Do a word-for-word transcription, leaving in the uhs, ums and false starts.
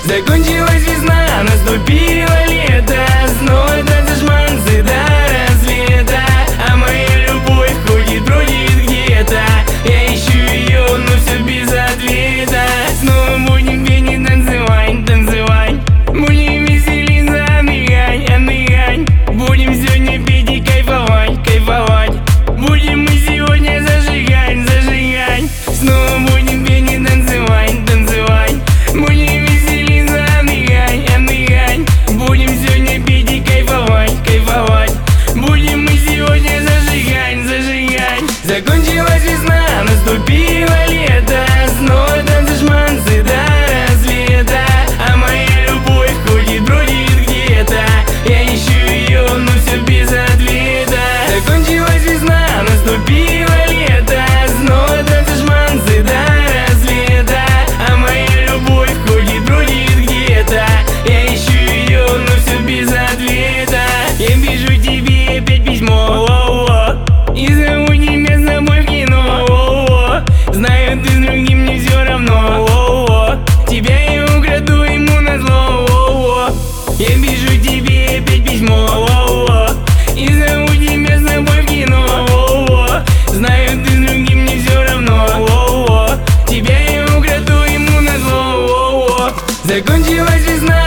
Закончилась весна, наступило лето. Снова танцы, шманцы до рассвета. А моя любовь ходит, бродит где-то. Я ищу ее, но все без ответа. Снова будем петь и танцевать, танцевать. Будем веселиться, отдыхать, отдыхать. Будем сегодня петь и кайфовать, кайфовать. Будем мы сегодня зажигать, зажигать. Снова будем петь и танцевать, танцевать. Будем веселиться, отдыхать, отдыхать. Будем сегодня петь и кайфовать, кайфовать. Будем мы сегодня зажигать, зажигать. Закончилась весна, наступило лето. Снова танцы, шманцы до рассвета. А моя любовь ходит, бродит где-то. Я ищу ее, но все без ответа. Закончилась весна, наступило лето. Снова танцы, шманцы до рассвета. А моя любовь ходит, бродит где-то. Я ищу ее, но все без ответа. Я пишу тебе опять письмо, о-о-о. И зову тебя с собой в кино, о-о-о. Знаю, ты с другим, мне все равно, о-о-о. Тебя я украду ему назло, о-о-о. Я пишу тебе опять письмо, о-о-о. И зову тебя с собой в кино, о-о-о. Знаю, ты с другим, мне все равно, о-о-о. Тебя я украду ему назло, о-о-о. Закончилась весна,